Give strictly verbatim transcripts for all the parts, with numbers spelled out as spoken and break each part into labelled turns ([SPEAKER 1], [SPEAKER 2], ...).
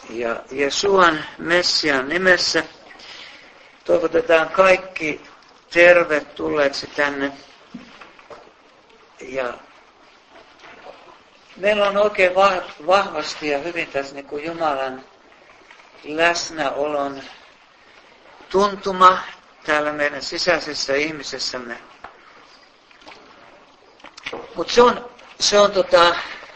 [SPEAKER 1] Ja Jesuan Messian nimessä toivotetaan kaikki tervetulleeksi tänne. Ja meillä on oikein vahvasti ja hyvin tässä niin kuin Jumalan läsnäolon tuntuma täällä meidän sisäisessä ihmisessämme. Mutta se on, se on tota,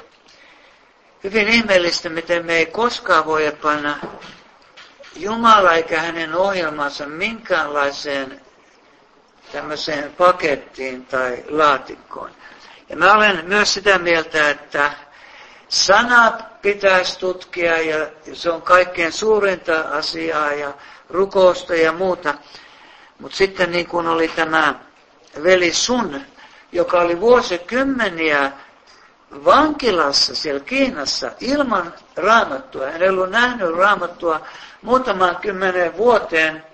[SPEAKER 1] hyvin ihmeellistä, miten me ei koskaan voi panna Jumala eikä hänen ohjelmansa minkäänlaiseen tämmöiseen pakettiin tai laatikkoon. Ja mä olen myös sitä mieltä, että sanat pitäisi tutkia ja se on kaikkein suurinta asiaa ja rukousta ja muuta. Mutta sitten niin kuin oli tämä veli Sun, joka oli vuosikymmeniä vankilassa siellä Kiinassa ilman raamattua. Hän ei ollut nähnyt raamattua muutaman kymmenen vuoteen.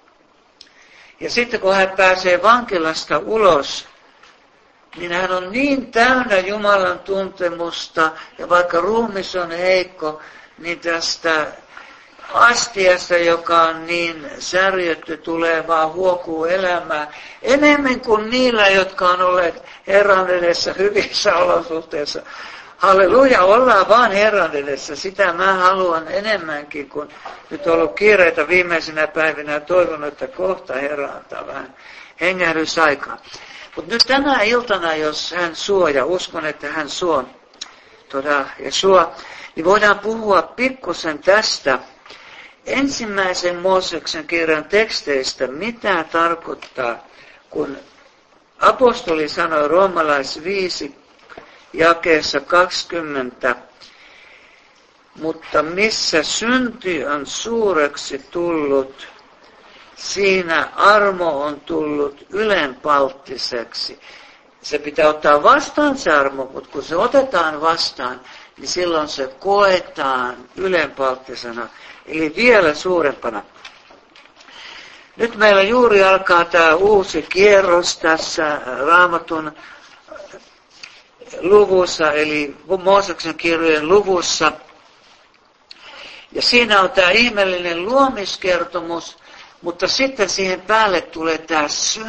[SPEAKER 1] Ja sitten kun hän pääsee vankilasta ulos, niin hän on niin täynnä Jumalan tuntemusta, ja vaikka ruumis on heikko, niin tästä astiasta, joka on niin särjetty, tulee vaan huokuu elämää. Enemmän kuin niillä, jotka on olleet Herran edessä hyvissä olosuhteissa. Halleluja, ollaan vaan Herran edessä. Sitä mä haluan enemmänkin, kun nyt on ollut kiireitä viimeisinä päivinä ja toivon, että kohta Herra antaa vähän hengähdysaikaa. Mutta nyt tänä iltana, jos hän suo, ja uskon, että hän suo, toda, ja suo, niin voidaan puhua pikkusen tästä ensimmäisen Mooseksen kirjan teksteistä, mitä tarkoittaa, kun apostoli sanoi roomalais viisi jakeessa kaksikymmentä, mutta missä synti on suureksi tullut, siinä armo on tullut ylenpalttiseksi. Se pitää ottaa vastaan se armo, mutta kun se otetaan vastaan, niin silloin se koetaan ylenpalttisena, eli vielä suurempana. Nyt meillä juuri alkaa tämä uusi kierros tässä Raamatun luvussa, eli Mooseksen kirjojen luvussa. Ja siinä on tämä ihmeellinen luomiskertomus, mutta sitten siihen päälle tulee tämä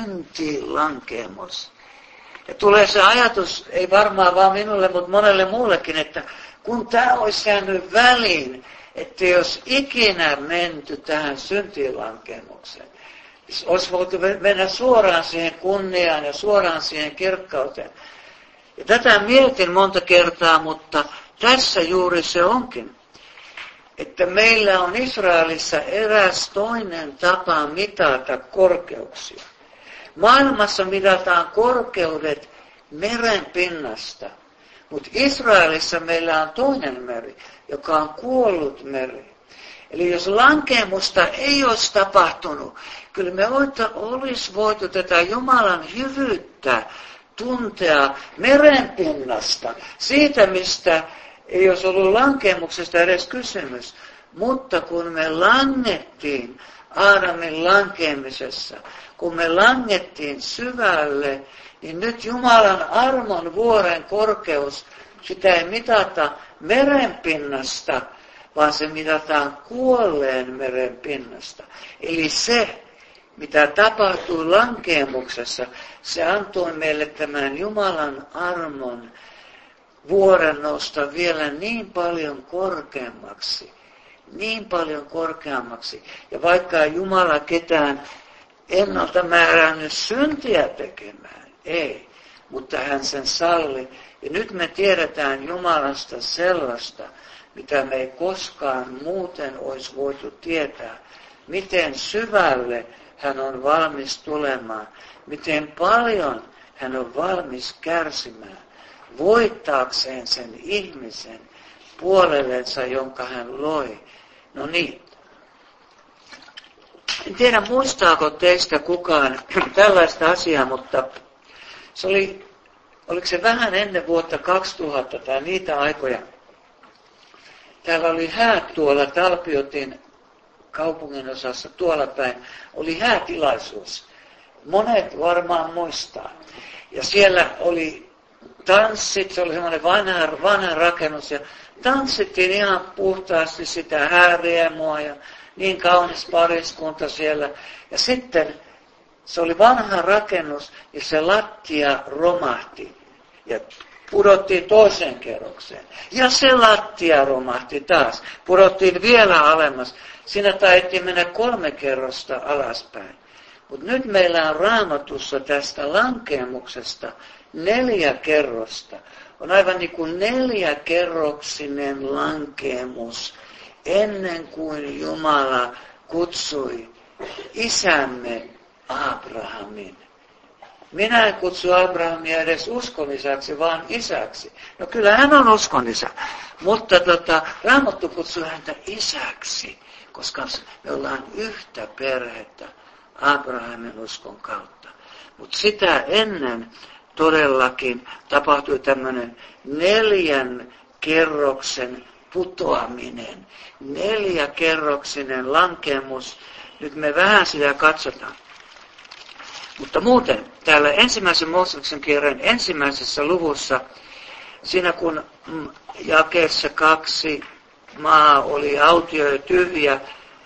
[SPEAKER 1] syntilankemus. Ja tulee se ajatus, ei varmaan vaan minulle, mutta monelle muullekin, että kun tämä olisi jäänyt väliin, että jos ikinä menty tähän syntilankemukseen, olisi voitu mennä suoraan siihen kunniaan ja suoraan siihen kirkkauteen. Ja tätä mietin monta kertaa, mutta tässä juuri se onkin. Että meillä on Israelissa eräs toinen tapa mitata korkeuksia. Maailmassa mitataan korkeudet meren pinnasta, mutta Israelissa meillä on toinen meri, joka on kuollut meri. Eli jos lankemusta ei olisi tapahtunut, kyllä me olisi voitu tätä Jumalan hyvyyttä tuntea merenpinnasta, siitä mistä ei olisi ollut lankemuksesta edes kysymys. Mutta kun me langettiin Aadamin lankeamisessa, kun me langettiin syvälle, niin nyt Jumalan armon vuoren korkeus, sitä ei mitata merenpinnasta, vaan se mitataan kuolleen merenpinnasta. Eli se, mitä tapahtui lankemuksessa, se antoi meille tämän Jumalan armon vuoren nousta vielä niin paljon korkeammaksi, niin paljon korkeammaksi. Ja vaikka Jumala ketään ennalta määrännyt syntiä tekemään, ei, mutta hän sen salli. Ja nyt me tiedetään Jumalasta sellaista, mitä me ei koskaan muuten olisi voitu tietää. Miten syvälle hän on valmis tulemaan, miten paljon hän on valmis kärsimään, voittaakseen sen ihmisen puolellensa, jonka hän loi. No niin. En tiedä, muistaako teistä kukaan tällaista asiaa, mutta se oli, oliko se vähän ennen vuotta kaksituhatta tai niitä aikoja. Täällä oli häät tuolla Talpiotin kaupungin osassa tuolla päin. Oli häätilaisuus. Monet varmaan muistaa. Ja siellä oli tanssit, se oli semmoinen vanha, vanha rakennus, ja tanssittiin ihan puhtaasti sitä hääriemua, ja niin kaunis pariskunta siellä. Ja sitten se oli vanha rakennus, ja se lattia romahti, ja pudottiin toiseen kerrokseen. Ja se lattia romahti taas. Pudottiin vielä alemmas. Siinä taidettiin mennä kolme kerrosta alaspäin. Mutta nyt meillä on Raamatussa tästä lankemuksesta neljä kerrosta. On aivan niin kuin neljäkerroksinen lankemus ennen kuin Jumala kutsui isämme Abrahamin. Minä en kutsu Abrahamia edes uskonisäksi, vaan isäksi. No kyllä hän on uskonisä, mutta tota, Raamattu kutsuu häntä isäksi, koska me ollaan yhtä perhettä Abrahamin uskon kautta. Mutta sitä ennen todellakin tapahtui tämmöinen neljän kerroksen putoaminen, neljäkerroksinen lankemus. Nyt me vähän sitä katsotaan. Mutta muuten, täällä ensimmäisen Mooseksen kirjan ensimmäisessä luvussa, siinä kun jakeessa kaksi maa oli autio ja tyhjä,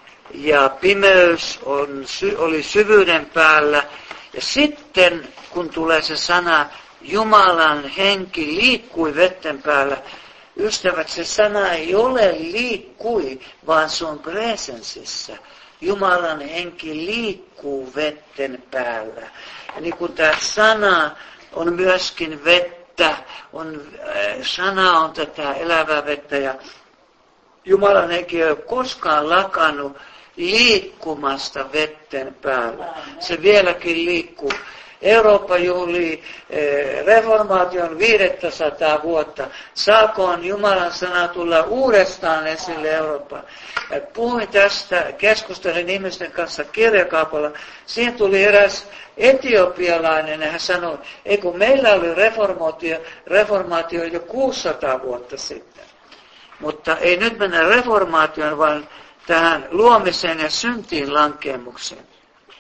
[SPEAKER 1] ja pimeys on, oli syvyyden päällä, ja sitten kun tulee se sana, Jumalan henki liikkui vetten päällä, ystävät, se sana ei ole liikkui, vaan se on presensissä. Jumalan henki liikkuu vetten päällä. Ja niin kuin tämä sana on myöskin vettä, on, äh, sana on tätä elävää vettä, ja Jumalan henki ei ole koskaan lakannut liikkumasta vetten päällä. Se vieläkin liikkuu. Eurooppa juhlii eh, reformaation viisisataa vuotta. Saakoon Jumalan sana tulla uudestaan esille Eurooppaan. Puhuin tästä, keskustelin ihmisten kanssa kirjakaupalla. Siinä tuli eräs etiopialainen ja hän sanoi, ei kun meillä oli reformaatio, reformaatio jo kuusisataa vuotta sitten. Mutta ei nyt mennä reformaatioon, vaan tähän luomiseen ja syntiin lankeemukseen.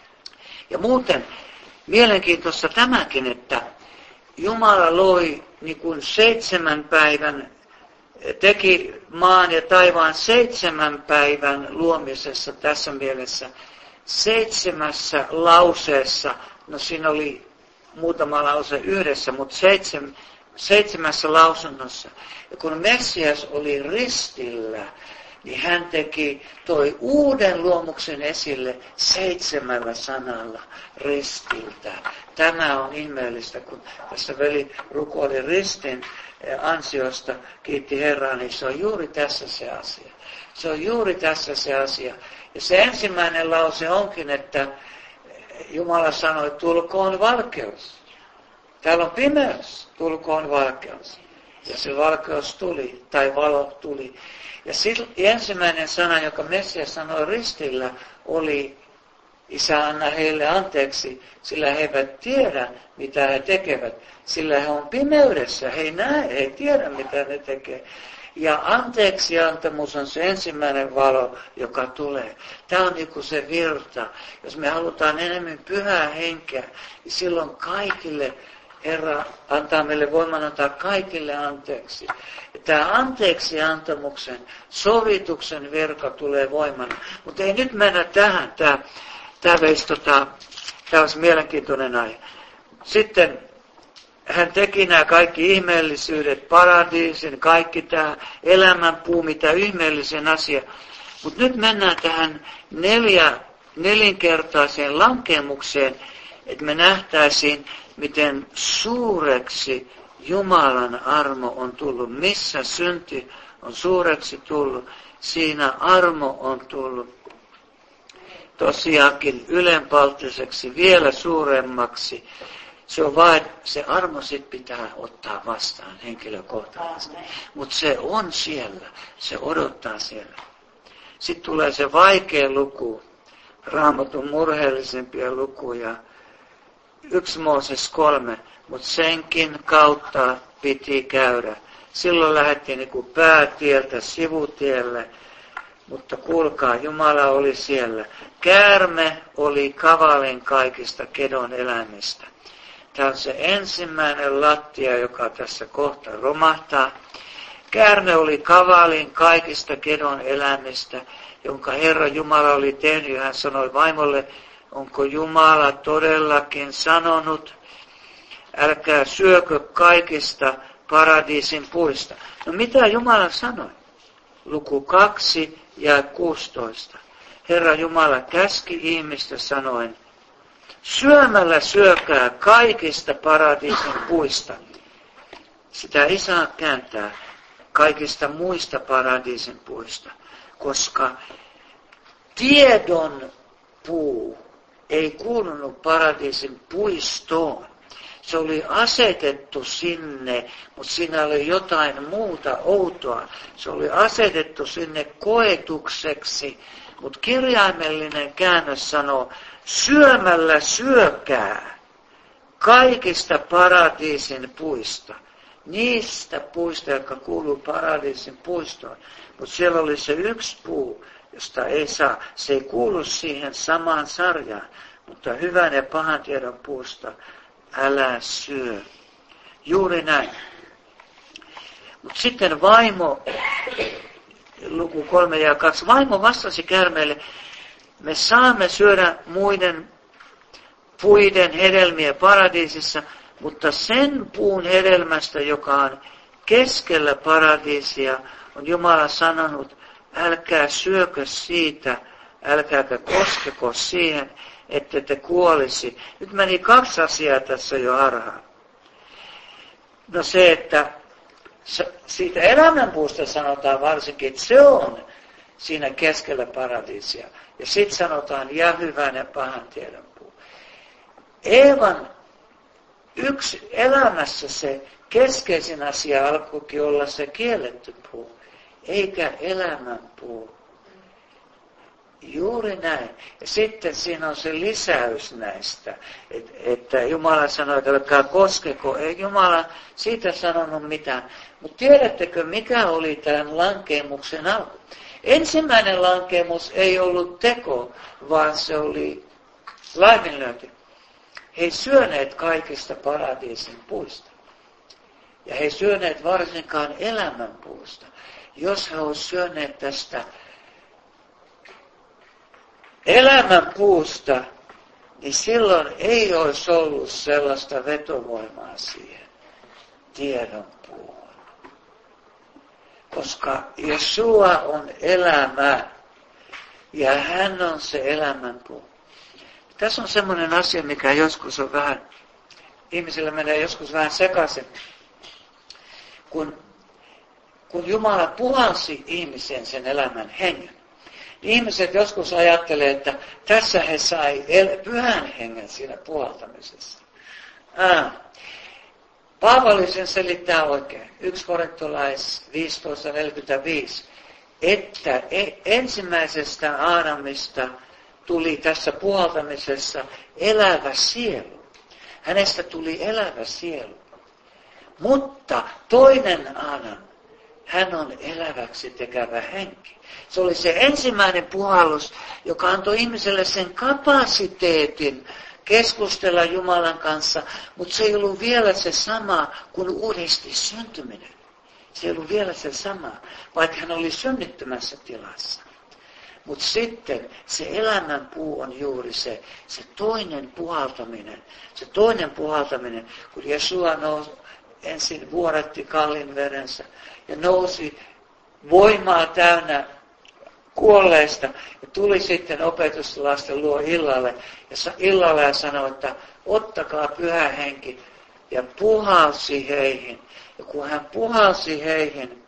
[SPEAKER 1] Ja muuten mielenkiintoista tämäkin, että Jumala loi niin kuin seitsemän päivän, teki maan ja taivaan seitsemän päivän luomisessa tässä mielessä. Seitsemässä lauseessa, no siinä oli muutama lause yhdessä, mutta seitsemän, seitsemässä lausunnossa. Ja kun Messias oli ristillä, niin hän teki, toi uuden luomuksen esille seitsemällä sanalla ristiltä. Tämä on ihmeellistä, kun tässä veli rukoili ristin ansiosta, kiitti Herraa, niin se on juuri tässä se asia. Se on juuri tässä se asia. Ja se ensimmäinen lause onkin, että Jumala sanoi, tulkoon valkeus. Täällä on pimeys, tulkoon valkeus. Ja se valkeus tuli, tai valo tuli. Ja ensimmäinen sana, joka Messias sanoi ristillä, oli, Isä, anna heille anteeksi, sillä he eivät tiedä, mitä he tekevät. Sillä he on pimeydessä, he ei näe, he ei tiedä, mitä ne tekee. Ja anteeksiantamus on se ensimmäinen valo, joka tulee. Tämä on niin kuin se virta. Jos me halutaan enemmän pyhää henkeä, niin silloin kaikille Herra antaa meille voiman antaa kaikille anteeksi. Ja tämä anteeksiantamuksen, sovituksen virka tulee voimana. Mutta ei nyt mennä tähän. Tämä, tämä veisi tota, tämä olisi mielenkiintoinen aihe. Sitten hän teki nämä kaikki ihmeellisyydet, paradiisin, kaikki tämä elämänpuu, mitä ihmeellisen asia. Mutta nyt mennään tähän neljä, nelinkertaiseen lankemukseen, että me nähtäisiin, miten suureksi Jumalan armo on tullut. Missä synti on suureksi tullut, siinä armo on tullut tosiaankin ylenpalttiseksi, vielä suuremmaksi. Se on vain, se armo sit pitää ottaa vastaan henkilökohtaisesti. Mutta se on siellä, se odottaa siellä. Sitten tulee se vaikea luku, Raamatun murheellisempia lukuja. Yksi Mooses kolme, mutta senkin kautta piti käydä. Silloin lähdettiin niin kuin päätieltä sivutielle, mutta kuulkaa, Jumala oli siellä. Käärme oli kavalin kaikista kedon eläimistä. Tämä on se ensimmäinen lattia, joka tässä kohta romahtaa. Käärme oli kavalin kaikista kedon elämistä, jonka Herra Jumala oli tehnyt. Hän sanoi vaimolle, onko Jumala todellakin sanonut, älkää syökö kaikista paradiisin puista. No mitä Jumala sanoi? Luku kaksi ja kuusitoista. Herra Jumala käski ihmistä sanoen, syömällä syökää kaikista paradiisin puista. Sitä ei saa kääntää kaikista muista paradiisin puista, koska tiedon puu ei kuulunut paradiisin puistoon. Se oli asetettu sinne, mutta siinä oli jotain muuta outoa. Se oli asetettu sinne koetukseksi, mutta kirjaimellinen käännös sanoo, syömällä syökää kaikista paradiisin puista. Niistä puista, jotka kuuluu paradiisin puistoon. Mutta siellä oli se yksi puu, josta ei saa. Se ei kuulu siihen samaan sarjaan, mutta hyvän ja pahan tiedon puusta älä syö. Juuri näin. Mutta sitten vaimo, luku kolme ja kaksi, vaimo vastasi käärmeelle, me saamme syödä muiden puiden hedelmiä paradiisissa, mutta sen puun hedelmästä, joka on keskellä paradiisia, on Jumala sanonut, älkää syökö siitä, älkääkä koskeko siihen, että te kuolisi. Nyt meni kaksi asiaa tässä jo harhaan. No se, että siitä elämänpuusta sanotaan varsinkin, että se on siinä keskellä paradiisia. Ja sitten sanotaan, ja hyvän ja pahan tiedon puu. Eevan yksi elämässä se keskeisin asia alkoikin olla se kielletty puu, eikä elämänpuu. Juuri näin. Ja sitten siinä on se lisäys näistä, että, että Jumala sanoi, että älkää koskeko. Ei Jumala siitä sanonut mitään. Mutta tiedättekö, mikä oli tämän lankeemuksen alku? Ensimmäinen lankeemus ei ollut teko, vaan se oli laiminlyönti. He ei syöneet kaikista paradiisin puista. Ja he ei syöneet varsinkaan elämänpuusta. Jos he olisivat syöneet tästä elämänpuusta, niin silloin ei olisi ollut sellaista vetovoimaa siihen tiedon puuhun. Koska Jesua on elämä ja hän on se elämänpuu. Tässä on semmoinen asia, mikä joskus on vähän, ihmisillä menee joskus vähän sekaisin. Kun, kun Jumala puhalsi ihmisen sen elämän hengen, niin ihmiset joskus ajattelee, että tässä he sai el- pyhän hengen siinä puhaltamisessa. Ah. Paavali sen selittää oikein. yksi Korintolais viisitoista neljäkymmentäviisi. Että ensimmäisestä Aadamista tuli tässä puhaltamisessa elävä sielu. Hänestä tuli elävä sielu. Mutta toinen Aadam, hän on eläväksi tekevä henki. Se oli se ensimmäinen puhallus, joka antoi ihmiselle sen kapasiteetin keskustella Jumalan kanssa, mutta se ei ollut vielä se sama kuin uudesti syntyminen. Se ei ollut vielä se sama, vaikka hän oli synnittömässä tilassa. Mutta sitten se elämänpuu on juuri se, se toinen puhaltaminen. Se toinen puhaltaminen, kun Jesua nousi, ensin vuoratti kallin verensä ja nousi voimaa täynnä kuolleista ja tuli sitten opetuslasten luo illalle ja illalla ja sanoi, että ottakaa pyhä henki ja puhalsi heihin. Ja kun hän puhalsi heihin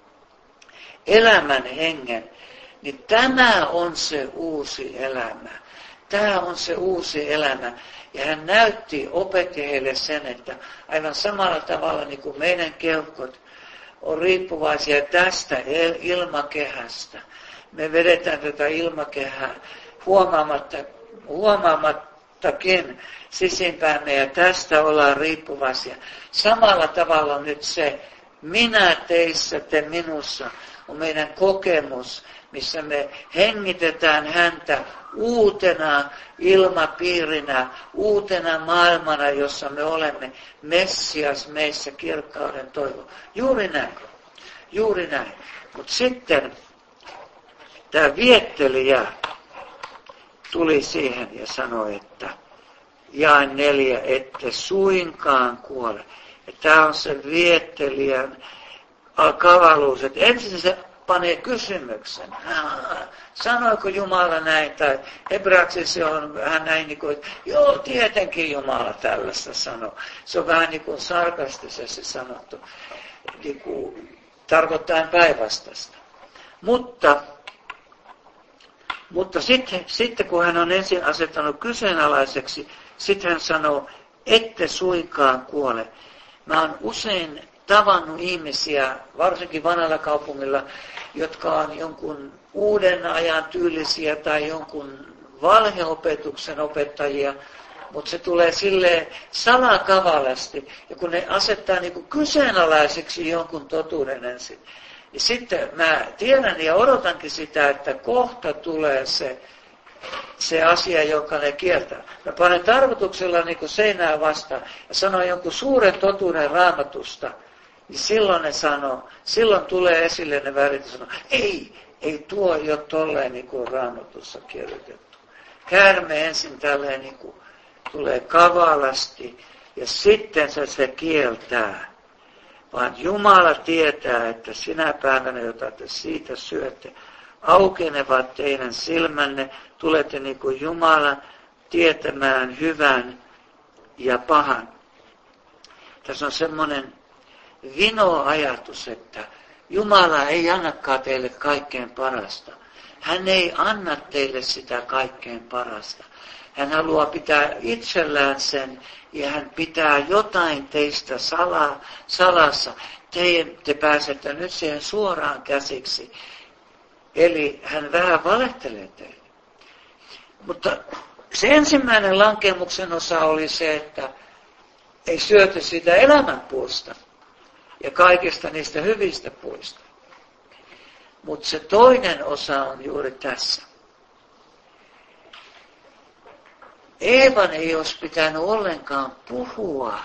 [SPEAKER 1] elämän hengen, niin tämä on se uusi elämä. Tämä on se uusi elämä. Ja hän näytti, opetti heille sen, että aivan samalla tavalla niin kuin meidän keuhkot on riippuvaisia tästä ilmakehästä. Me vedetään tätä ilmakehää huomaamatta, huomaamattakin sisimpäämme ja tästä ollaan riippuvaisia. Samalla tavalla nyt se minä teissä, te minussa on meidän kokemus, missä me hengitetään häntä uutena ilmapiirinä, uutena maailmana, jossa me olemme Messias meissä kirkkauden toivo. Juuri näin. Juuri näin. Mutta sitten tämä viettelijä tuli siihen ja sanoi, että jae neljä, ette suinkaan kuole. Ja tämä on se viettelijän kavalluus, että ensin se panee kysymyksen. Sanoiko Jumala näin? Tai hebraaksi se on vähän näin, niin kuin, että joo, tietenkin Jumala tällaista sanoo. Se on vähän niin kuin sarkastisesti sanottu, niin kuin tarkoittaen päinvastaista. Mutta, mutta sitten, sitten kun hän on ensin asettanut kyseenalaiseksi, sitten hän sanoo, ette suinkaan kuole. Mä oon usein tavannut ihmisiä, varsinkin vanhalla kaupungilla, jotka on jonkun uuden ajan tyylisiä tai jonkun valheopetuksen opettajia, mutta se tulee silleen salakavalasti, ja kun ne asettaa niinku kyseenalaiseksi jonkun totuuden ensin, niin sitten mä tiedän ja odotankin sitä, että kohta tulee se, se asia, jonka ne kieltää. Mä panen tarkoituksella niinku seinää vastaan ja sanon jonkun suuren totuuden Raamatusta, niin silloin ne sanoo, silloin tulee esille ne värit ja sanoo, ei, ei tuo ei ole tolleen niin kuin Raamatussa kirjoitettu. Käärme ensin tälleen niin kuin tulee kavalasti ja sitten se se kieltää. Vaan Jumala tietää, että sinä päivänä, jota te siitä syötte, aukenevat teidän silmänne, tulette niin kuin Jumalan tietämään hyvän ja pahan. Tässä on semmoinen vino-ajatus, että Jumala ei annakaan teille kaikkein parasta. Hän ei anna teille sitä kaikkein parasta. Hän haluaa pitää itsellään sen ja hän pitää jotain teistä sala, salassa. Te, te pääsette nyt siihen suoraan käsiksi. Eli hän vähän valehtelee teille. Mutta se ensimmäinen lankeemuksen osa oli se, että ei syöty sitä elämänpuusta ja kaikista niistä hyvistä puista. Mutta se toinen osa on juuri tässä. Eevan ei olisi pitänyt ollenkaan puhua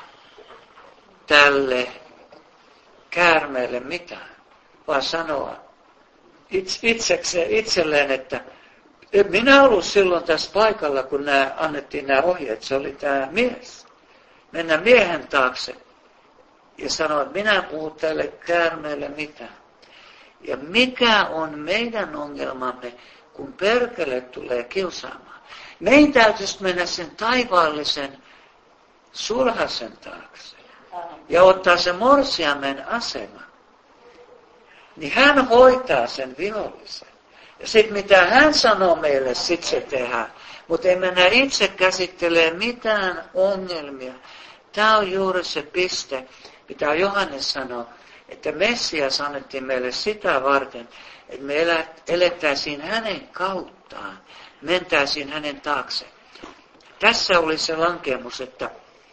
[SPEAKER 1] tälle käärmeelle mitään, vaan sanoa itsekseen, itselleen, että en minä ollut silloin tässä paikalla, kun nämä, annettiin nämä ohjeet. Se oli tämä mies. Mennä miehen taakse ja sanoa, että minä en puhu tälle käärmeelle mitään. Ja mikä on meidän ongelmamme, kun perkele tulee kiusaamaan? Meidän täytyisi mennä sen taivaallisen sulhasen taakse ja ottaa se morsiamen asema. Niin hän hoitaa sen vihollisen. Ja sitten mitä hän sanoo meille, sit se tehdään. Mutta ei mennä itse käsittelee mitään ongelmia. Tämä on juuri se piste, mitä Johannes sanoo, että Messias annettiin meille sitä varten, että me elettäisiin hänen kauttaan, mentäisiin hänen taakse. Tässä oli se lankemus, että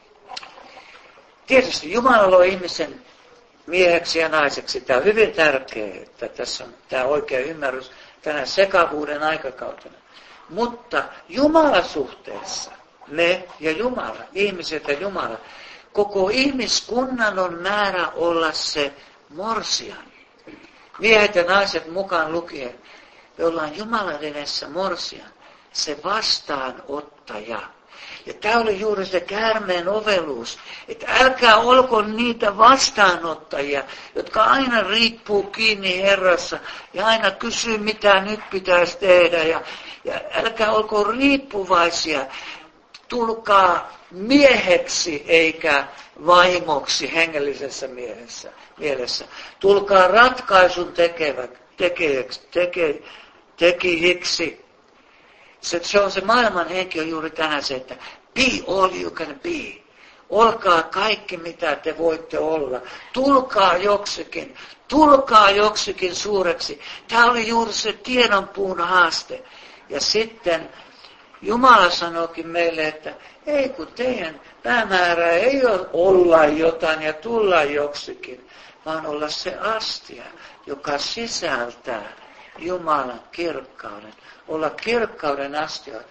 [SPEAKER 1] tietysti Jumala loi ihmisen mieheksi ja naiseksi. Tämä on hyvin tärkeää, että tässä on tämä oikea ymmärrys tänä sekavuuden aikakautena. Mutta Jumalasuhteessa, me ja Jumala, ihmiset ja Jumala, koko ihmiskunnan on määrä olla se morsian. Miehet ja naiset mukaan lukien, me ollaan Jumalan edessä morsian, se vastaanottaja. Ja tämä oli juuri se käärmeen oveluus, että älkää olko niitä vastaanottajia, jotka aina riippuu kiinni Herrassa ja aina kysyy, mitä nyt pitäisi tehdä. Ja, ja älkää olko riippuvaisia, tulkaa mieheksi eikä vaimoksi hengellisessä mielessä. mielessä. Tulkaa ratkaisun tekevät, tekijäksi, teke, tekijiksi. Se, se on se maailman henki on juuri tänään se, että be all you can be. Olkaa kaikki, mitä te voitte olla. Tulkaa joksikin. Tulkaa joksikin suureksi. Tämä oli juuri se tiedonpuun haaste. Ja sitten Jumala sanookin meille, että ei kun teidän päämäärä ei ole olla jotain ja tulla joksikin, vaan olla se astia, joka sisältää Jumalan kirkkauden. Olla kirkkauden astioita.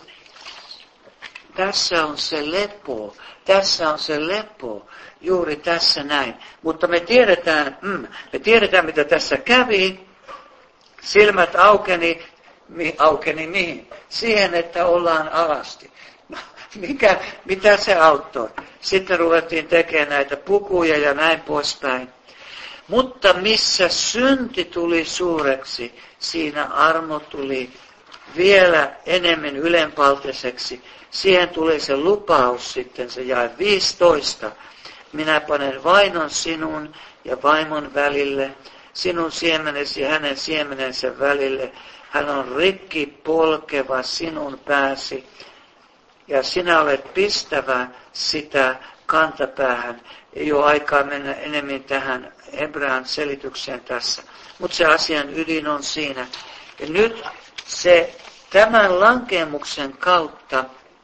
[SPEAKER 1] Tässä on se lepo. Tässä on se lepo. Juuri tässä näin. Mutta me tiedetään, mm, me tiedetään mitä tässä kävi. Silmät aukeni, mi, aukeni mihin? Siihen, että ollaan alasti. Mikä, mitä se auttoi? Sitten ruvettiin tekemään näitä pukuja ja näin poispäin. Mutta missä synti tuli suureksi, siinä armo tuli vielä enemmän ylenpaltiseksi. Siihen tuli se lupaus sitten, se jae viisitoista. Minä panen vainon sinun ja vaimon välille, sinun siemenesi ja hänen siemenensä välille. Hän on rikki polkeva sinun pääsi, ja sinä olet pistävä sitä kantapäähän. Ei ole aikaa mennä enemmän tähän Hebrean selitykseen tässä, mutta se asian ydin on siinä. Ja nyt se tämän lankeemuksen kautta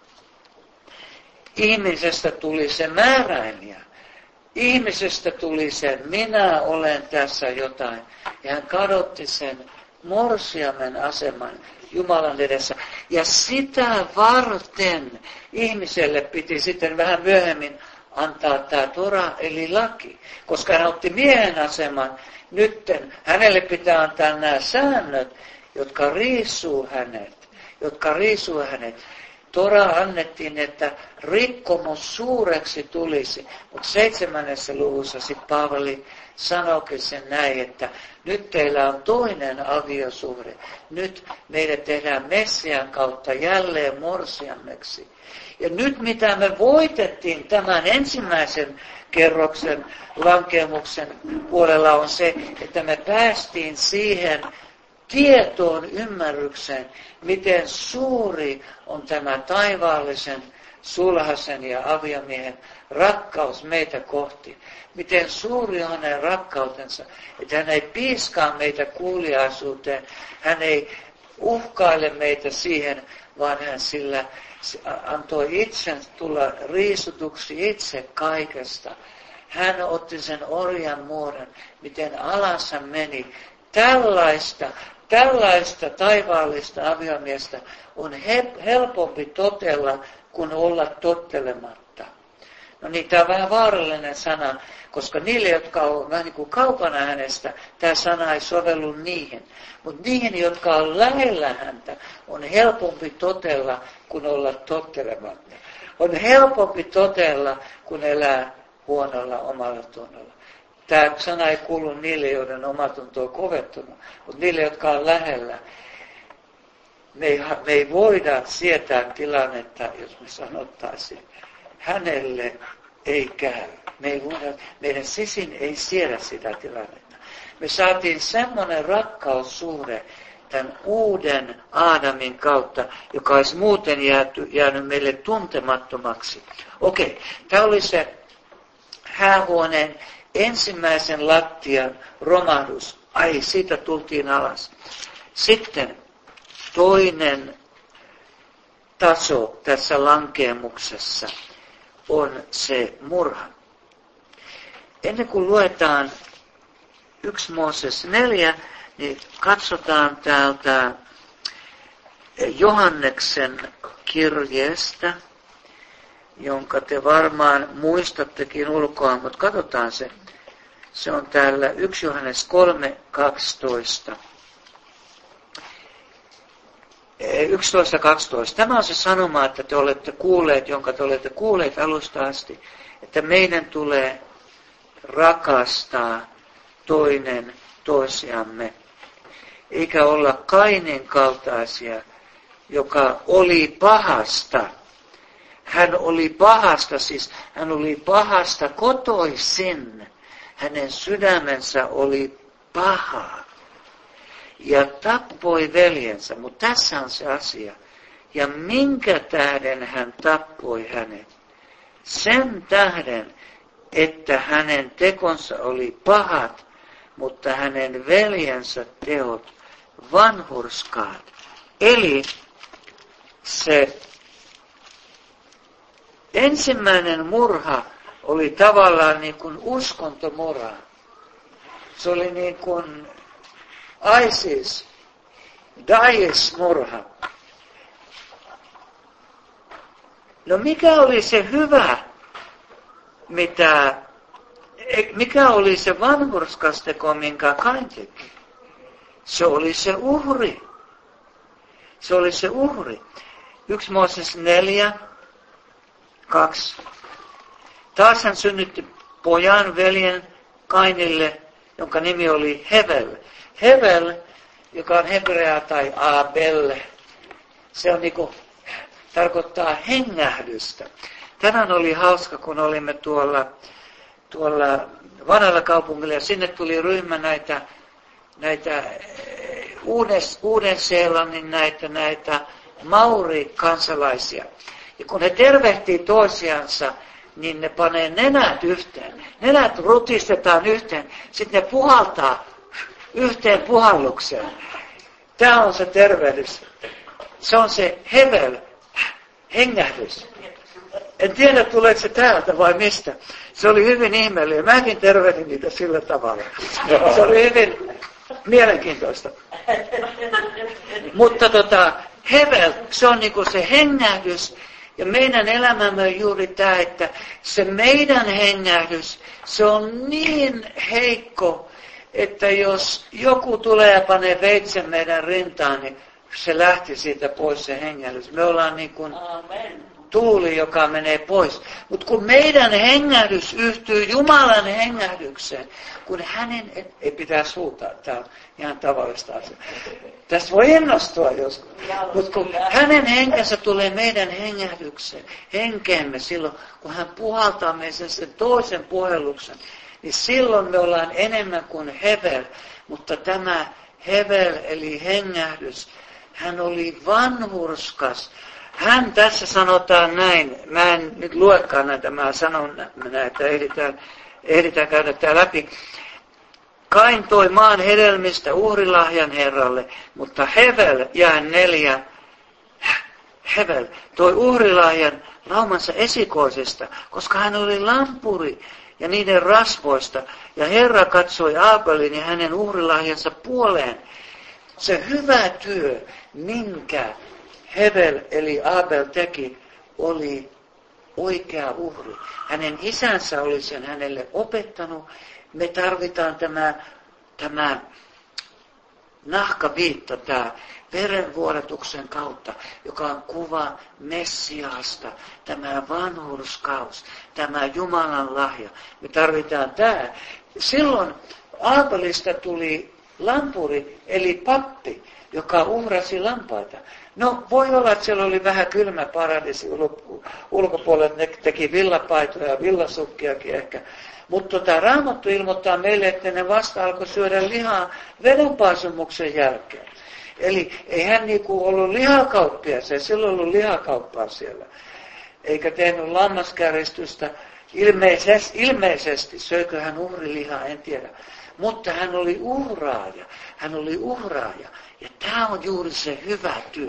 [SPEAKER 1] ihmisestä tuli se määräilijä. Ihmisestä tuli se, minä olen tässä jotain. Ja hän kadotti sen morsiamen aseman Jumalan edessä. Ja sitä varten ihmiselle piti sitten vähän myöhemmin antaa tämä Tora, eli laki. Koska hän otti miehen aseman, nytten hänelle pitää antaa nämä säännöt, jotka riisuu hänet. Jotka riisuu hänet. Tora annettiin, että rikkomus suureksi tulisi, mutta seitsemännessä luvussa sitten Paavali sanoikin sen näin, että nyt teillä on toinen aviosuhde. Nyt meidät tehdään Messian kautta jälleen morsiammeksi. Ja nyt mitä me voitettiin tämän ensimmäisen kerroksen lankeemuksen puolella on se, että me päästiin siihen tietoon, ymmärrykseen, miten suuri on tämä taivaallisen, sulhasen ja aviomiehen rakkaus meitä kohti. Miten suuri on hänen rakkautensa, että hän ei piiskaa meitä kuuliaisuuteen, hän ei uhkaile meitä siihen, vaan hän sillä antoi itsen tulla riisutuksi itse kaikesta. Hän otti sen orjan muodon, miten alas hän meni. Tällaista Tällaista taivaallista aviomiestä on helpompi totella kuin olla tottelematta. No niin, tämä on vähän vaarallinen sana, koska niille, jotka on vähän niin kuin kaukana hänestä, tämä sana ei sovellu niihin. Mutta niihin, jotka on lähellä häntä, on helpompi totella kuin olla tottelematta. On helpompi totella kuin elää huonolla omalla tunnolla. Tämä sana ei kuulu niille, joiden omatunto on kovettunut, mutta niille, jotka on lähellä. Me ei, me ei voida sietää tilannetta, jos me sanottaisiin, hänelle ei käy. Me ei voida, meidän sisin ei siedä sitä tilannetta. Me saatiin semmoinen rakkaussuhde tämän uuden Aadamin kautta, joka olisi muuten jääty, jäänyt meille tuntemattomaksi. Okei, tämä oli se häähuoneen ensimmäisen lattian romahdus. Ai, siitä tultiin alas. Sitten toinen taso tässä lankeemuksessa on se murha. Ennen kuin luetaan yksi Mooses neljä, niin katsotaan täältä Johanneksen kirjeestä, jonka te varmaan muistattekin ulkoa, mutta katsotaan se. Se on täällä yksi Johannes kolme kaksitoista. yksitoista kaksitoista. Tämä on se sanoma, että te olette kuulleet, jonka te olette kuulleet alusta asti, että meidän tulee rakastaa toinen toisiamme, eikä olla Kainin kaltaisia, joka oli pahasta. Hän oli pahasta, siis hän oli pahasta kotoisin. Hänen sydämensä oli paha ja tappoi veljensä, mutta tässä on se asia. Ja minkä tähden hän tappoi hänet? Sen tähden, että hänen tekonsa oli pahat, mutta hänen veljensä teot vanhurskaat. Eli se ensimmäinen murha oli tavallaan niin kuin uskontomurha. Se oli niin kuin ISIS, Daesh-murha. No mikä oli se hyvä, mitä, mikä oli se vanhurskasteko, minkä Kain teki? Se oli se uhri. Se oli se uhri. Yksi Mooses neljä, kaksi. Taas hän synnytti pojan veljen Kainille, jonka nimi oli Hevel. Hevel, joka on hebrea tai Abel, se on niinku, tarkoittaa hengähdystä. Tänään oli hauska, kun olimme tuolla, tuolla vanhalla kaupungilla ja sinne tuli ryhmä näitä, näitä Uudes, Uuden-Seelannin näitä, näitä maurikansalaisia. Ja kun he tervehtii toisiansa, niin ne panee nenät yhteen. Nenät rutistetaan yhteen. Sitten ne puhaltaa yhteen puhallukseen. Tämä on se tervehdys. Se on se hevel, hengähdys. En tiedä, tuleeko se täältä vai mistä. Se oli hyvin ihmeellinen. Mäkin tervehdin niitä sillä tavalla. Se oli hyvin mielenkiintoista. Mutta tota, hevel, se on niinku se hengähdys. Ja meidän elämämme on juuri tämä, että se meidän hengähdys, se on niin heikko, että jos joku tulee ja panee veitsen meidän rintaan, niin se lähti siitä pois se hengähdys. Me ollaan niin kuin tuuli, joka menee pois. Mutta kun meidän hengähdys yhtyy Jumalan hengähdykseen, kun hänen, ei pitäisi huutaa, tämä on ihan tavallista asiaa. Tässä voi innostua joskus. Mutta kun hänen henkensä tulee meidän hengähdykseen, henkeemme silloin, kun hän puhaltaa meissä sen toisen puhelluksen, niin silloin me ollaan enemmän kuin hevel. Mutta tämä hevel, eli hengähdys, hän oli vanhurskas. Hän tässä sanotaan näin, mä en nyt luekaan näitä, mä sanon näitä, ehditään, ehditään käydä tää läpi. Kain toi maan hedelmistä uhrilahjan Herralle, mutta Hevel, jää neljä, Hevel toi uhrilahjan laumansa esikoisesta, koska hän oli lampuri ja niiden rasvoista, ja Herra katsoi Aabelin ja hänen uhrilahjansa puoleen. Se hyvä työ, minkä Hevel eli Abel teki, oli oikea uhri. Hänen isänsä oli sen hänelle opettanut. Me tarvitaan tämä, tämä nahkaviitta, tämä verenvuodatuksen kautta, joka on kuva Messiaasta, tämä vanhurskaus, tämä Jumalan lahja. Me tarvitaan tämä. Silloin Aabelista tuli lampuri, eli pappi, joka uhrasi lampaita. No, voi olla, että siellä oli vähän kylmä paradisi ulkopuolella, ne teki villapaitoja ja villasukkiakin ehkä. Mutta tota, Raamattu ilmoittaa meille, että ne vasta alkoi syödä lihaa vedenpaisumuksen jälkeen. Eli ei hän niinku ollut lihakauppias, ei silloin ollut lihakauppaa siellä. Eikä tehnyt lammaskäristystä. Ilmeisesti, ilmeisesti söikö hän uhrilihaa, en tiedä. Mutta hän oli uhraaja. Hän oli uhraaja. Ja tämä on juuri se hyvä työ.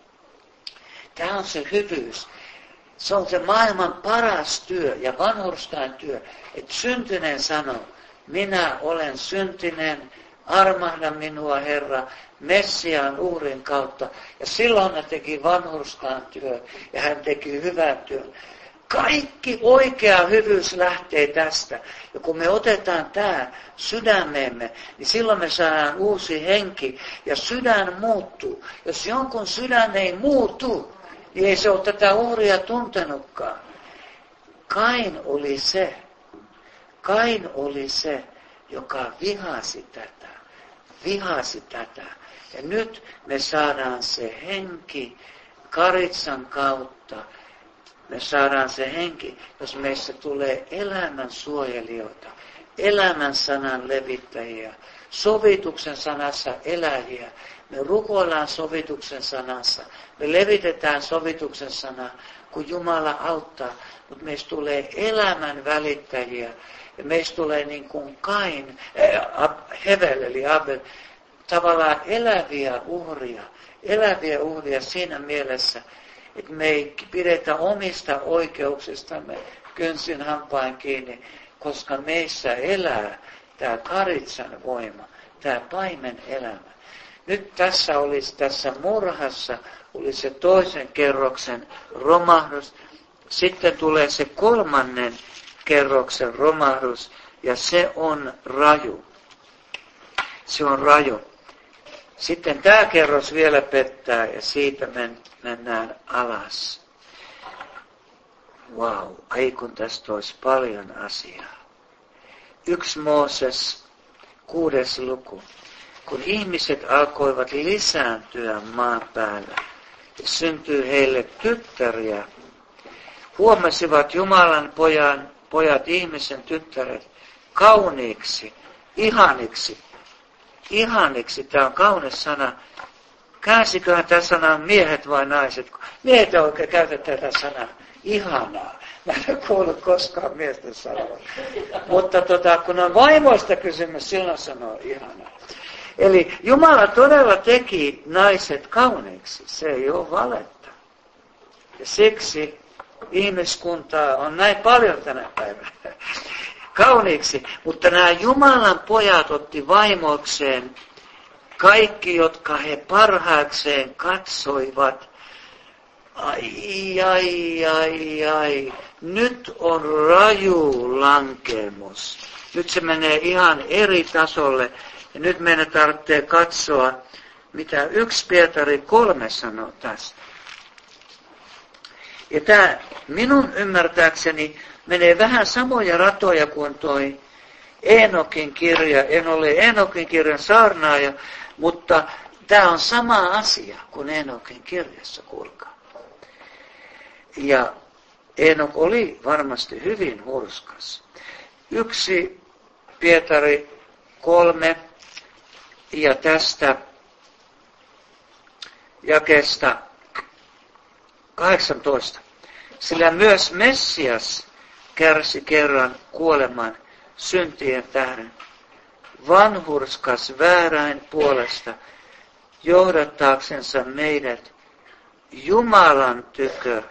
[SPEAKER 1] Tämä on se hyvyys. Se on se maailman paras työ ja vanhurstain työ, että syntinen sanoo, minä olen syntinen, armahda minua Herra, Messiaan uhrin kautta. Ja silloin hän teki vanhurstain työ ja hän teki hyvän työn. Kaikki oikea hyvyys lähtee tästä. Ja kun me otetaan tämä sydämeemme, niin silloin me saadaan uusi henki ja sydän muuttuu. Jos jonkun sydän ei muutu, niin ei se ole tätä uhria tuntenutkaan. Kain oli se, Kain oli se, joka vihasi tätä, vihasi tätä. Ja nyt me saadaan se henki Karitsan kautta. Me saadaan se henki, jos meissä tulee elämän suojelijoita, elämän sanan levittäjiä, sovituksen sanassa eläjiä. Me rukoillaan sovituksen sanassa, me levitetään sovituksen sanaa, kun Jumala auttaa, mutta meistä tulee elämän välittäjiä. Ja meistä tulee niin kuin Kain, äh, Hevel eli Abel, tavallaan eläviä uhria, eläviä uhria siinä mielessä, että me ei pidetä omista oikeuksistamme kynsin hampain kiinni, koska meissä elää tämä karitsan voima, tämä paimen elämä. Nyt tässä olisi tässä murhassa, oli se toisen kerroksen romahdus. Sitten tulee se kolmannen kerroksen romahdus, ja se on raju. Se on raju. Sitten tämä kerros vielä pettää, ja siitä men, mennään alas. Vau, wow, ai kun tästä olisi paljon asiaa. Yksi Mooses, kuudes luku. Kun ihmiset alkoivat lisääntyä maan päällä, ja syntyi heille tyttäriä, huomasivat Jumalan pojan, pojat ihmisen tyttäret kauniiksi, ihaniksi. Ihaniksi, tämä on kaunis sana. Käänsiköhän tämä sana miehet vai naiset? Miehet oikein käytä tätä sanaa. Ihanaa. Mä en ole kuullut koskaan miesten sanoa. Mutta tota, kun on vaimoista kysymys, silloin sanoo ihanaa. Eli Jumala todella teki naiset kauniiksi. Se ei ole valetta. Ja siksi ihmiskuntaa on näin paljon tänä päivänä. Kauniiksi. Mutta nämä Jumalan pojat otti vaimoikseen kaikki, jotka he parhaakseen katsoivat. Ai, ai, ai, ai. Nyt on raju lankemus. Nyt se menee ihan eri tasolle. Ja nyt meidän tarvitsee katsoa, mitä yksi Pietari kolme sanoo tästä. Ja tämä minun ymmärtääkseni menee vähän samoja ratoja kuin toi Eenokin kirja. En ole Eenokin kirjan saarnaaja, mutta tämä on sama asia kuin Eenokin kirjassa, kuulkaa. Ja Eenok oli varmasti hyvin hurskas. Yksi Pietari kolme ja tästä jakeesta kahdeksantoista. Sillä myös Messias kärsi kerran kuoleman syntien tähden, vanhurskas vääräin puolesta, johdattaaksensa meidät Jumalan tykö.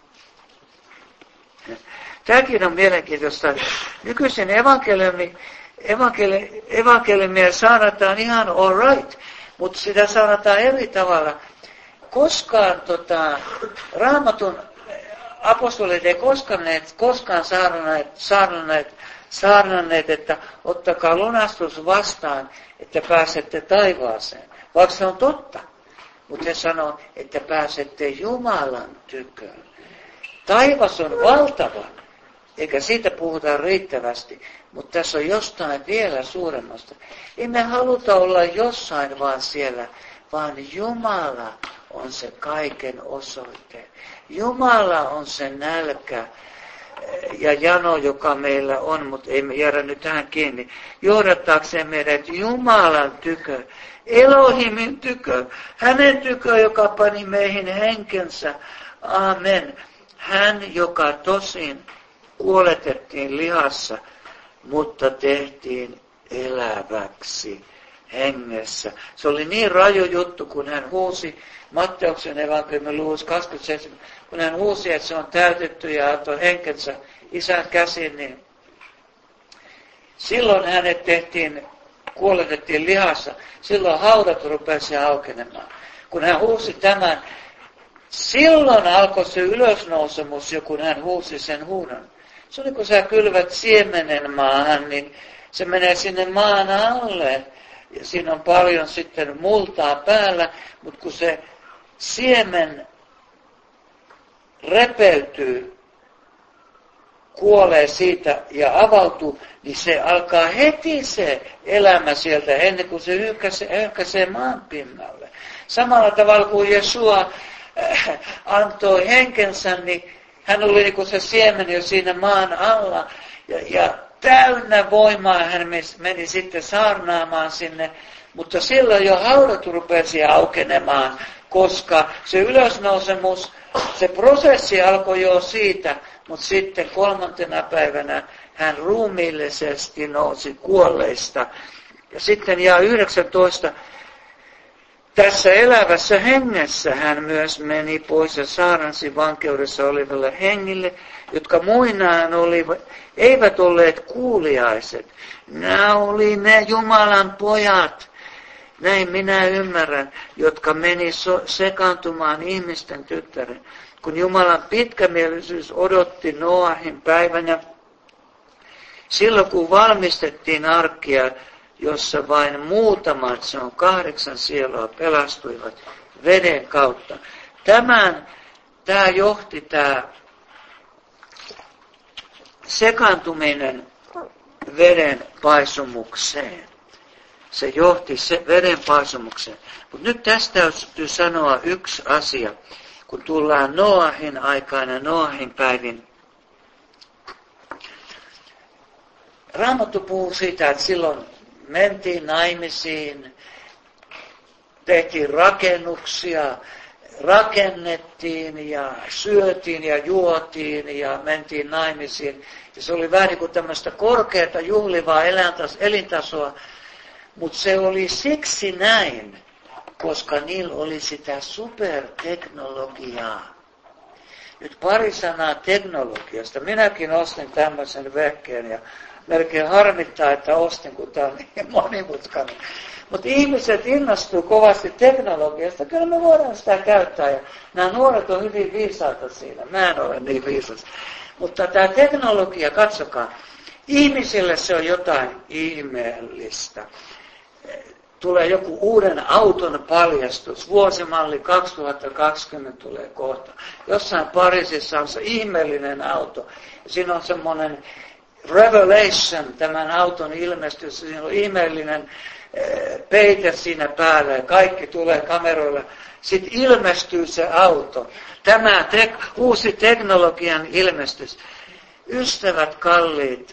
[SPEAKER 1] Tämäkin on mielenkiintoista. Nykyisin evankeliumi, evankeli, evankeliumia saarnataan ihan all right, mutta sitä saarnataan eri tavalla. Koskaan tota, Raamatun apostolit ei koskaan, koskaan saarnanneet, saarnanneet, saarnanneet, että ottakaa lunastus vastaan, että pääsette taivaaseen. Vaikka se on totta. Mutta he sanoo, että pääsette Jumalan tyköön. Taivas on valtava, eikä siitä puhuta riittävästi, mutta tässä on jostain vielä suuremmasta. Ei me haluta olla jossain vaan siellä, vaan Jumala on se kaiken osoite. Jumala on se nälkä ja jano, joka meillä on, mutta ei me jäädä nyt tähän kiinni. Johdattaakseen meidät Jumalan tykö, Elohimin tykö, hänen tykö, joka pani meihin henkensä. Amen. Hän, joka tosin kuoletettiin lihassa, mutta tehtiin eläväksi hengessä. Se oli niin raju juttu, kun hän huusi Matteuksen evankeliumin luvussa kaksikymmentäseitsemän, kun hän huusi, että se on täytetty ja antoi henkensä isän käsin, niin silloin hänet tehtiin, kuoletettiin lihassa. Silloin haudat rupesi aukenemaan. Kun hän huusi tämän, silloin alkoi se ylösnousemus, jo kun hän huusi sen huudon. Se oli, kun sä kylvät siemenen maahan, niin se menee sinne maan alle. Ja siinä on paljon sitten multaa päällä, mutta kun se siemen repeytyy, kuolee siitä ja avautuu, niin se alkaa heti se elämä sieltä ennen kuin se ylkäsee, ylkäsee maan pinnalle. Samalla tavalla kuin Jesua äh, antoi henkensä, niin hän oli niin kuin se siemen jo siinä maan alla. Ja, ja täynnä voimaa hän meni sitten saarnaamaan sinne, mutta silloin jo haudat rupesi aukenemaan, koska se ylösnousemus, se prosessi alkoi jo siitä, mutta sitten kolmantena päivänä hän ruumiillisesti nousi kuolleista. Ja sitten jää yhdeksäntoista. Tässä elävässä hengessä hän myös meni pois ja saaransi vankeudessa oleville hengille, jotka muinaan olivat, eivät olleet kuuliaiset. Nämä oli ne Jumalan pojat, näin minä ymmärrän, jotka meni so- sekaantumaan ihmisten tyttären. Kun Jumalan pitkämielisyys odotti Noahin päivänä, silloin kun valmistettiin arkkia, jossa vain muutamat, se on kahdeksan sielua, pelastuivat veden kautta. Tämän, tämä johti tämä sekaantuminen veden paisumukseen. Se johti se veden paisumukseen. Mutta nyt tästä täytyy sanoa yksi asia. Kun tullaan Noahin aikaan ja Noahin päivin, Raamattu puhuu siitä, että silloin mentiin naimisiin, tehtiin rakennuksia, rakennettiin ja syötiin ja juotiin ja mentiin naimisiin. Ja se oli vähän niin kuin tämmöistä korkeata juhlivaa elintasoa, mutta se oli siksi näin, koska niillä oli sitä superteknologiaa. Nyt pari sanaa teknologiasta. Minäkin ostin tämmöisen vehkeen ja melkein harmittaa, että ostin, kun tämä on niin monimutkainen. Mutta ihmiset innostuu kovasti teknologiasta. Kyllä me voidaan sitä käyttää. Ja nämä nuoret on hyvin viisaita siinä. Mä en ole niin viisas. Mutta tämä teknologia, katsokaa. Ihmisille se on jotain ihmeellistä. Tulee joku uuden auton paljastus. Vuosimalli kaksituhattakaksikymmentä tulee kohta. Jossain Pariisissa on se ihmeellinen auto. Siinä on semmoinen revelation, tämän auton ilmestys. Siinä on ihmeellinen peite siinä päällä ja kaikki tulee kameroilla. Sitten ilmestyy se auto. Tämä tek- uusi teknologian ilmestys. Ystävät kalliit,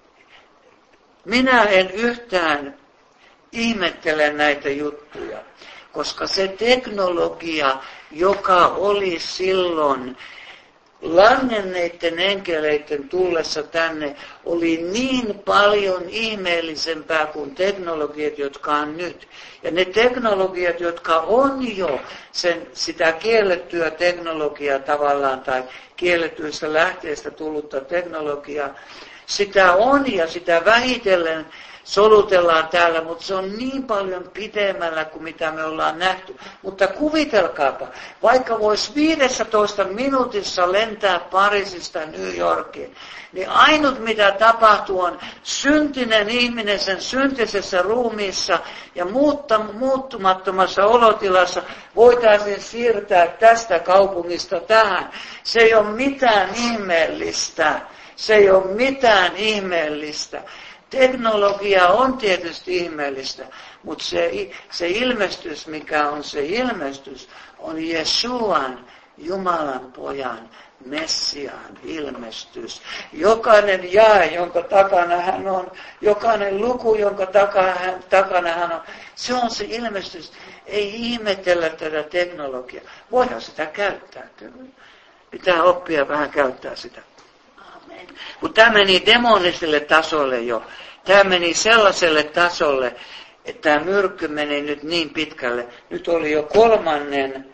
[SPEAKER 1] minä en yhtään ihmettele näitä juttuja, koska se teknologia, joka oli silloin langenneiden enkeleiden tullessa tänne, oli niin paljon ihmeellisempää kuin teknologiat, jotka on nyt. Ja ne teknologiat, jotka on jo sen, sitä kiellettyä teknologiaa tavallaan, tai kielletyistä lähteistä tullutta teknologiaa, sitä on ja sitä vähitellen solutellaan täällä, mutta se on niin paljon pidemmällä kuin mitä me ollaan nähty. Mutta kuvitelkaapa, vaikka voisi viidessätoista minuutissa lentää Pariisista New Yorkiin, niin ainut mitä tapahtuu on syntinen ihminen sen syntisessä ruumiissa ja muutta, muuttumattomassa olotilassa voitaisiin siirtää tästä kaupungista tähän. Se ei ole mitään ihmeellistä. Se ei ole mitään ihmeellistä. Teknologia on tietysti ihmeellistä, mutta se, se ilmestys, mikä on se ilmestys, on Jesuan, Jumalan pojan, Messiaan ilmestys. Jokainen jae, jonka takana hän on, jokainen luku, jonka takana hän, takana hän on, se on se ilmestys. Ei ihmetellä tätä teknologiaa. Voidaan sitä käyttää. Pitää oppia vähän käyttää sitä. Mutta tämä meni demoniselle tasolle jo. Tämä meni sellaiselle tasolle, että tämä myrkky meni nyt niin pitkälle. Nyt oli jo kolmannen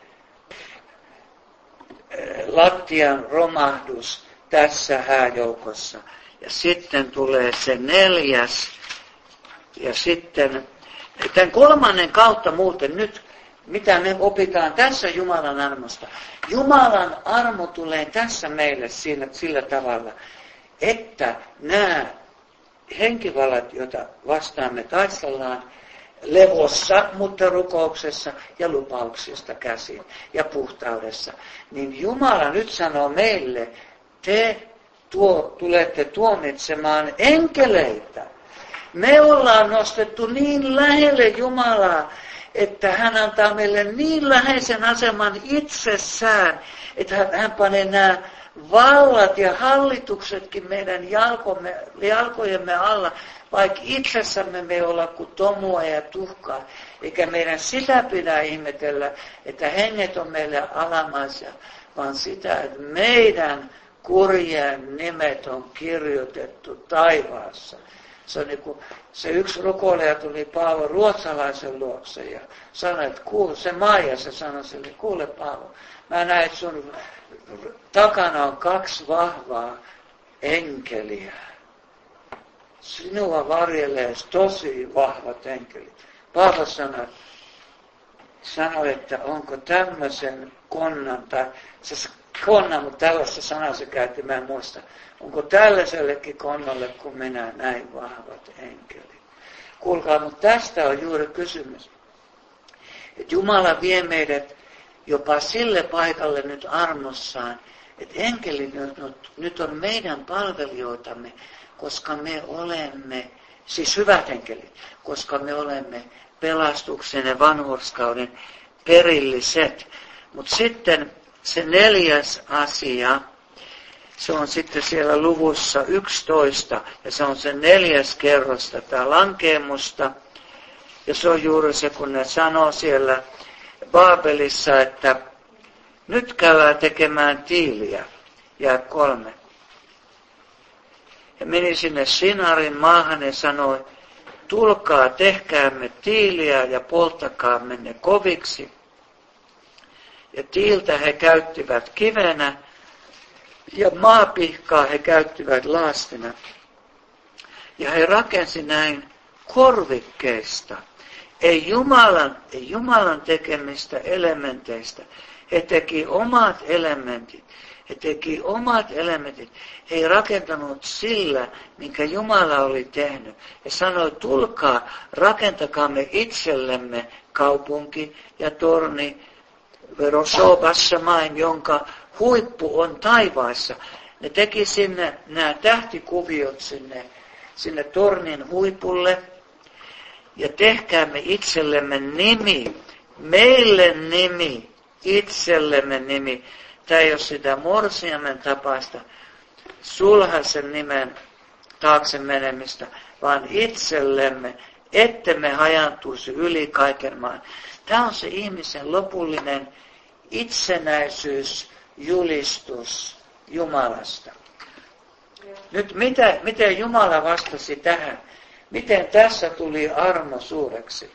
[SPEAKER 1] lattian romahdus tässä hääjoukossa. Ja sitten tulee se neljäs. Ja sitten tämän kolmannen kautta muuten nyt, mitä me opitaan tässä Jumalan armosta. Jumalan armo tulee tässä meille sillä, sillä tavalla, että nämä henkivallat, joita vastaan me taistellaan, levossa, mutta rukouksessa ja lupauksista käsin ja puhtaudessa, niin Jumala nyt sanoo meille, te tuo, tulette tuomitsemaan enkeleitä. Me ollaan nostettu niin lähelle Jumalaa, että hän antaa meille niin läheisen aseman itsessään, että hän panee nämä vallat ja hallituksetkin meidän jalkomme, jalkojemme alla, vaikka itsessämme me ei olla kuin tomua ja tuhkaa, eikä meidän sitä pidä ihmetellä, että henget on meille alamaisia, vaan sitä, että meidän kurjien nimet on kirjoitettu taivaassa. Se, on niin kuin, se yksi rukoilija tuli Paavo ruotsalaisen luokse ja sanoi, että kuule, se Maija, se sanoi sille, kuule Paavo, mä näen, että sun takana on kaksi vahvaa enkeliä. Sinua varjelee tosi vahvat enkelit. Paavo sanoi, sanoi, että onko tämmöisen konnan, tai se konnan, mutta tällaista sanaa se käytti, mä en muista. Onko tällaisellekin konnalle, kun minä näin vahvat enkelit? Kuulkaa, mutta tästä on juuri kysymys. Että Jumala vie meidät jopa sille paikalle nyt armossaan, että enkelit nyt on meidän palvelijoitamme, koska me olemme, siis hyvät enkelit, koska me olemme pelastuksen ja vanhurskauden perilliset. Mutta sitten se neljäs asia, se on sitten siellä luvussa yksitoista, ja se on se neljäs kerros tätä lankeemusta. Ja se on juuri se, kun ne sanoo siellä Baabelissa, että nyt käydään tekemään tiiliä. Ja kolme. Ja meni sinne Sinarin maahan ja sanoi, tulkaa, tehkäämme tiiliä ja polttakaamme ne koviksi. Ja tiiltä he käyttivät kivenä ja maapihkaa he käyttivät laastina. Ja he rakensi näin korvikkeista, ei Jumalan, ei Jumalan tekemistä elementeistä. He teki omat elementit. He teki omat elementit. He ei rakentanut sillä, minkä Jumala oli tehnyt. He sanoi, tulkaa, rakentakaamme itsellemme kaupunki ja torni, Verosobasamain, jonka huippu on taivaassa. Ne teki sinne nämä tähtikuviot sinne, sinne tornin huipulle. Ja tehkäämme itsellemme nimi, meille nimi, itsellemme nimi. Tämä ei ole sitä morsiamen tapaista sulhasen nimen taakse menemistä, vaan itsellemme, ettemme hajantuisi yli kaiken maan. Tämä on se ihmisen lopullinen itsenäisyysjulistus Jumalasta. Nyt mitä, miten Jumala vastasi tähän? Miten tässä tuli armo suureksi?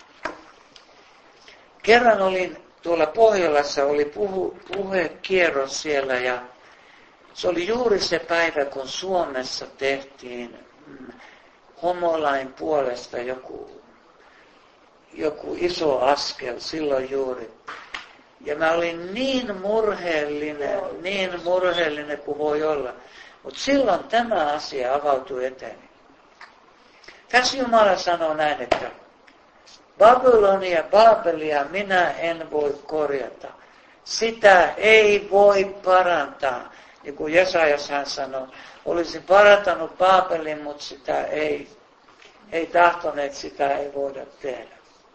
[SPEAKER 1] Kerran olin tuolla Pohjolassa, oli puhu, puhekierros siellä ja se oli juuri se päivä, kun Suomessa tehtiin mm, homolain puolesta joku, joku iso askel silloin juuri. Ja mä olin niin murheellinen, niin murheellinen kuin voi olla. Mutta silloin tämä asia avautui eteen. Tässä Jumala sanoo näin, että Babylonia, Baabelia minä en voi korjata. Sitä ei voi parantaa. Niin kuin Jesajas hän sanoi, olisi parantanut Baabelin, mutta sitä ei, ei tahtoneet, sitä ei voida tehdä.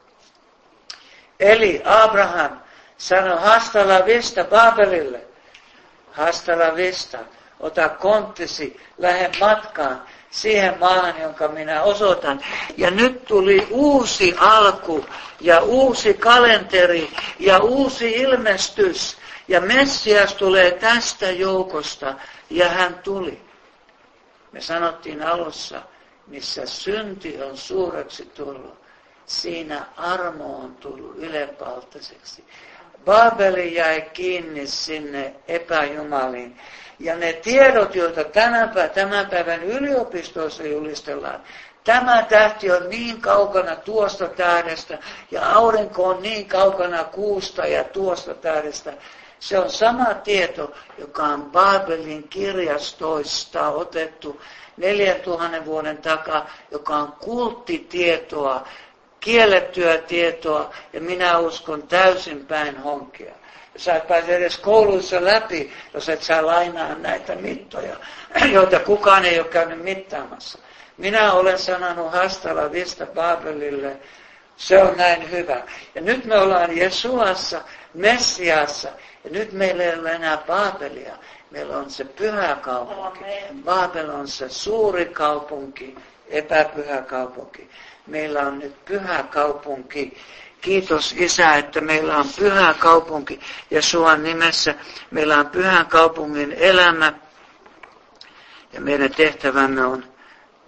[SPEAKER 1] Eli Abraham sanoi, hasta la vista Baabelille. Hasta la vista. Ota konttisi, lähde matkaan siihen maahan, jonka minä osoitan. Ja nyt tuli uusi alku ja uusi kalenteri ja uusi ilmestys. Ja Messias tulee tästä joukosta ja hän tuli. Me sanottiin alussa, missä synti on suureksi tullut. Siinä armo on tullut ylenpalttaiseksi. Baabeli jäi kiinni sinne epäjumaliin. Ja ne tiedot, joita tämän päivän yliopistoissa julistellaan, tämä tähti on niin kaukana tuosta tähdestä ja aurinko on niin kaukana kuusta ja tuosta tähdestä. Se on sama tieto, joka on Baabelin kirjastoista otettu neljäntuhannen vuoden takaa, joka on kulttitietoa, kiellettyä tietoa ja minä uskon täysin päin honkia. Sä et pääse edes kouluissa läpi, jos et saa lainaa näitä mittoja, joita kukaan ei ole käynyt mittaamassa. Minä olen sanonut hasta la vista Baabelille, se on näin hyvä. Ja nyt me ollaan Jesuassa, Messiassa, ja nyt meillä ei ole enää Baabelia. Meillä on se pyhä kaupunki. Baabel on se suuri kaupunki, epäpyhä kaupunki. Meillä on nyt pyhä kaupunki. Kiitos Isä, että meillä on pyhä kaupunki Jesuan nimessä. Meillä on pyhän kaupungin elämä. Ja meidän tehtävämme on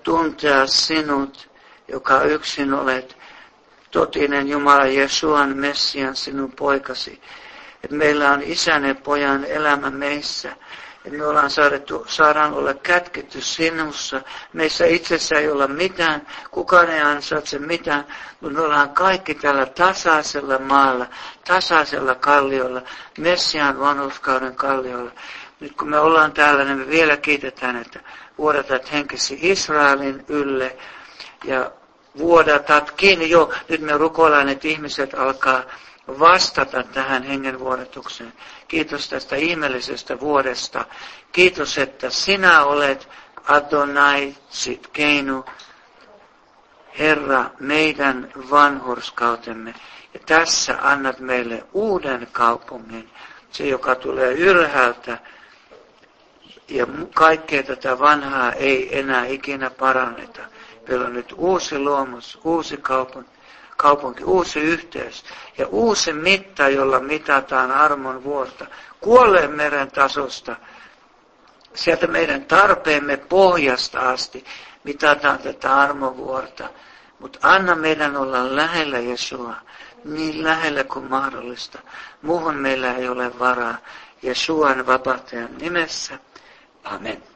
[SPEAKER 1] tuntea sinut, joka yksin olet, totinen Jumala Jesuan Messian, sinun poikasi. Että meillä on isän ja pojan elämä meissä. Että me ollaan saadettu, saadaan olla kätketty sinussa. Meissä itsessä ei olla mitään, kukaan ei ansaitse mitään, mutta me ollaan kaikki tällä tasaisella maalla, tasaisella kalliolla, Messian vanhurskauden kalliolla. Nyt kun me ollaan täällä, niin me vielä kiitetään, että vuodatat henkesi Israelin ylle ja vuodatat kiinni. Joo, nyt me rukoillaan, että ihmiset alkaa vastata tähän hengenvuodatukseen. Kiitos tästä ihmeellisestä vuodesta. Kiitos, että sinä olet Adonai Tzidkeinu, Herra, meidän vanhurskautemme. Ja tässä annat meille uuden kaupungin, se joka tulee ylhäältä. Ja kaikkea tätä vanhaa ei enää ikinä paranneta. Meillä on nyt uusi luomus, uusi kaupunki, kaupunki, uusi yhteys ja uusi mitta, jolla mitataan armon vuorta. Kuolleen meren tasosta, sieltä meidän tarpeemme pohjasta asti mitataan tätä armon vuorta. Mutta anna meidän olla lähellä Jesua, niin lähellä kuin mahdollista. Muuhun meillä ei ole varaa. Jesuan vapahtajan nimessä. Amen.